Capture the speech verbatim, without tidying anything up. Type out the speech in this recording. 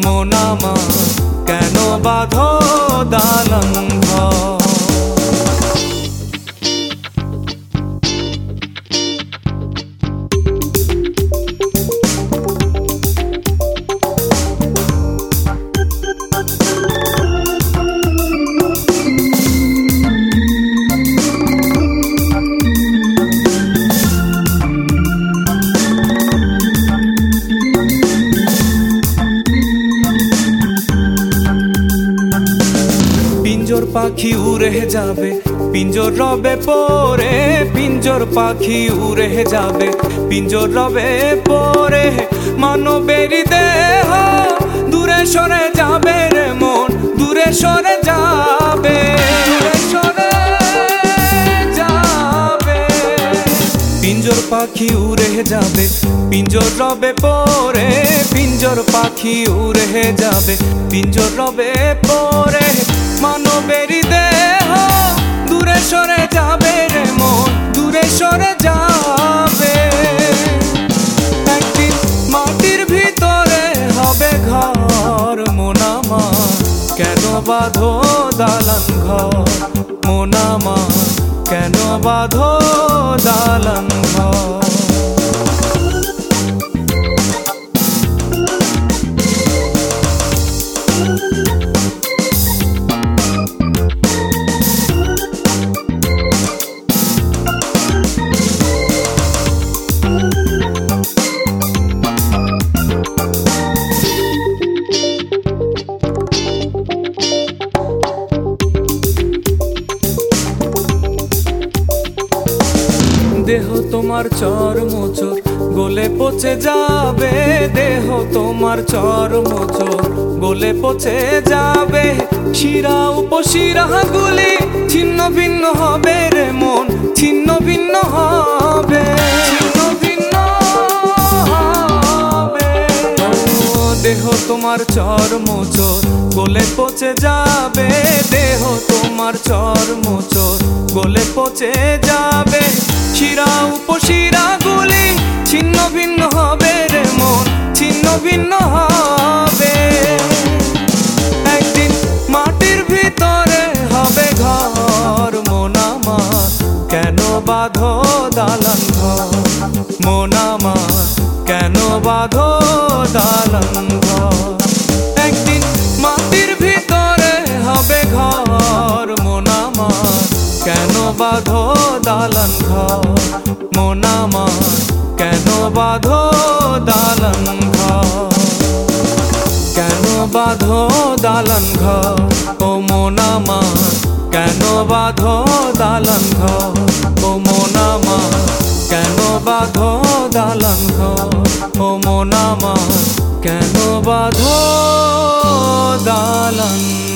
মন আমার কেন বাঁধো দালান ঘর। পিঞ্জর পাখি উড়ে যাবে পিঞ্জর রবে পরে, পিঞ্জর পাখি উড়ে যাবে পিঞ্জর রবে পরে, মানবের দেহ দূরে সরে যাবে রে মন, দূরে সরে যাবে, সরে যাবে। পিঞ্জর পাখি উড়ে যাবে পিঞ্জর রবে পরে, পিঞ্জর পাখি উড়ে যাবে পিঞ্জর রবে পরে, মানবের দেহ দূরে সরে যাবে রে মন, দূরে সরে যাবে। একদিন মাটির ভিতরে হবে ঘর, মন আমার কেন বাঁধো দালান ঘর, মন আমার কেন বাঁধো দালান ঘর। দেহ তোমার চর্মচোর গলে পচে যাবে, দেহ তোমার চর্মচোর গলে পচে যাবে, শিরা উপশিরা গুলি ছিন্ন ভিন্ন হবে রে মন, ছিন্ন ভিন্ন হবে, ছিন্ন ভিন্ন হবে। দেহ তোমার চর্মচোর গলে পচে যাবে, দেহ তোমার চর্মচোর গলে পচে যাবে, শিরা উপশিরা গুলি ছিন্ন ভিন্ন হবে রে মন, ছিন্ন ভিন্ন হবে। একদিন মাটির ভিতরে হবে ঘর, মন আমার কেন বাঁধো দালান ঘর, মন আমার কেন বাঁধো দালান ঘর। একদিন মাটির ভিতরে হবে ঘর, মন আমার কেন বাঁধো দালান ঘর, মন আমার কেন বাঁধো দালান ঘর, কেন বাঁধো দালান ঘর, ও মন আমার কেন বাঁধো দালান ঘর, ও মন আমার কেন বাঁধো দালান ঘর, ও মন আমার কেন বাঁধো দালান